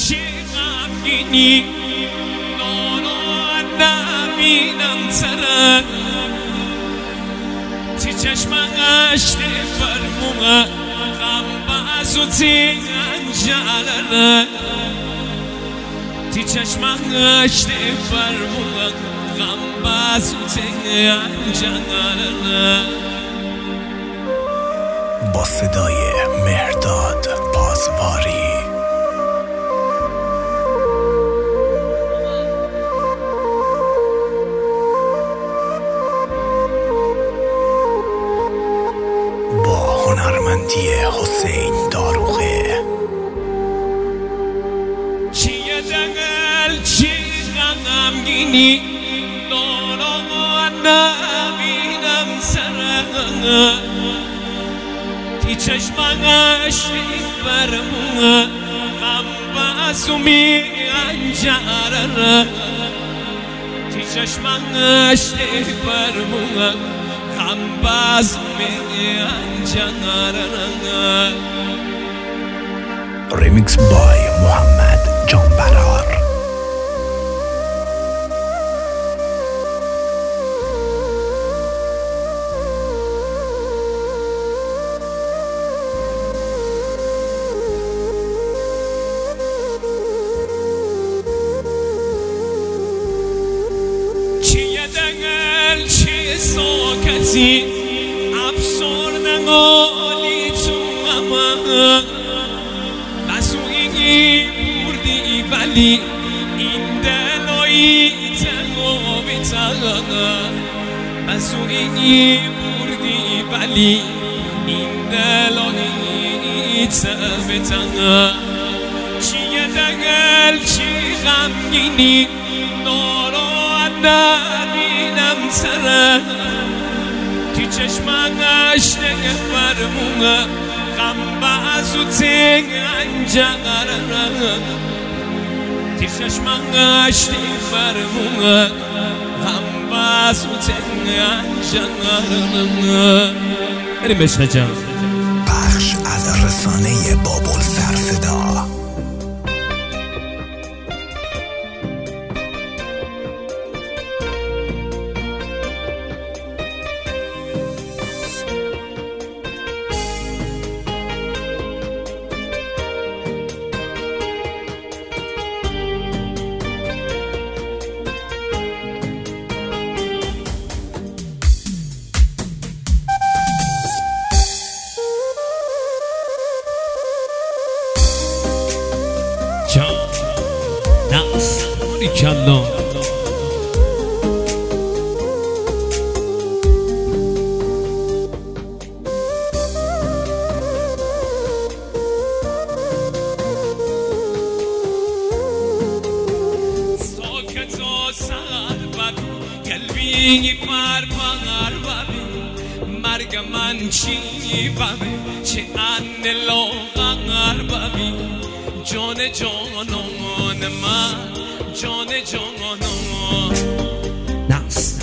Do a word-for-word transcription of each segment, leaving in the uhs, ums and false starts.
چی غمگینی نورو نبینم سرت تی چشمش فرموه غم بازو تی انجالره تی چشمش فرموه غم بازو تی انجالره با صدای مهرداد پاسواری با هنرمندی حسین داروغه چیه دنگل چی غمگینی نورو نبینم سرت تی چشمش فرموه غم بازو می انجاره تی چشمش فرموه غم بازو می انجاره ریمیکس بای محمد جانبرار سوکتی افسردن آلی تو اما بسو اینی بردی ولی این دلایی تنو بیتن بسو اینی بردی ولی این دلایی تنو بیتن چیه دنگل چی غمگینی نورو نبینم سرت تی چشمش نگه فرموه غم بازو تی انجاره تی چشمش نگه فرموه غم بازو تی انجاره بریم بشنه جان پخش از رسانه بابل سرصدا کلا ساکت و سر ببی قلبی پر پر ببی مرگ من چی ببی چه ان لاغر ببی جان جانان من جان جانان ناس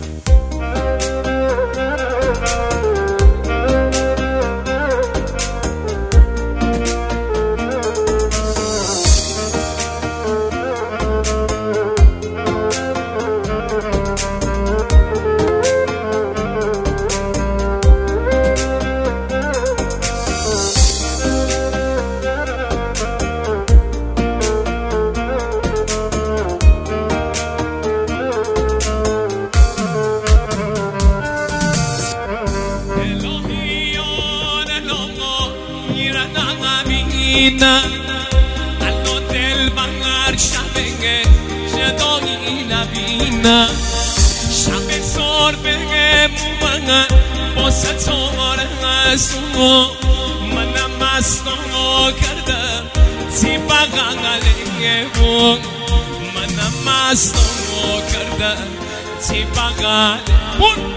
الان دل بغر شبه جدایی نبینم شب سار بگه مومنه با ستاره هستم منم مستم کردم تی بغله بود منم مستم کردم تی بغله بود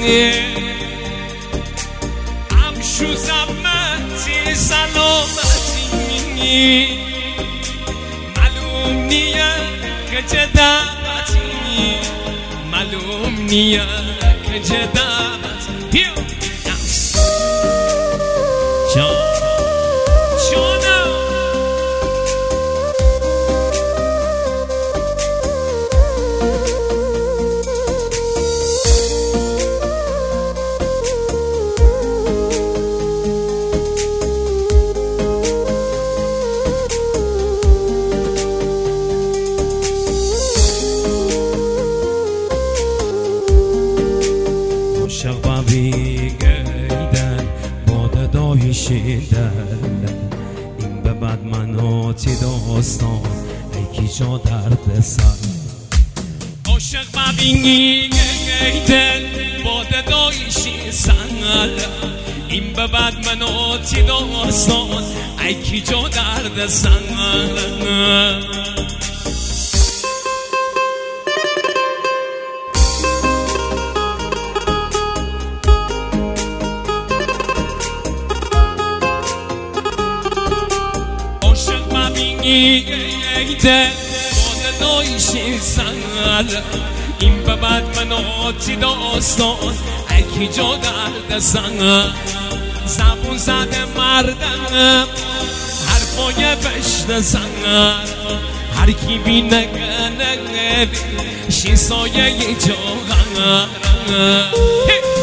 امشو زمتی سلامتی معلوم نیه که چه دعوتی معلوم نیه که چه دعوتی جان جانم عاشق بابی گیدن باد دایشیدن این به بعد مناتی داستان ای کی جا درد سر عاشق بابی گیدن باد دایشیدن این به بعد مناتی داستان ای کی جا درد سر ایده باد دایشی سنگل این به بعد مناتی داستان اکی جا درد سنگل زبون زده مردم حرفای بشت سنگل هر کی بینه گنه شیسایه جا غنگل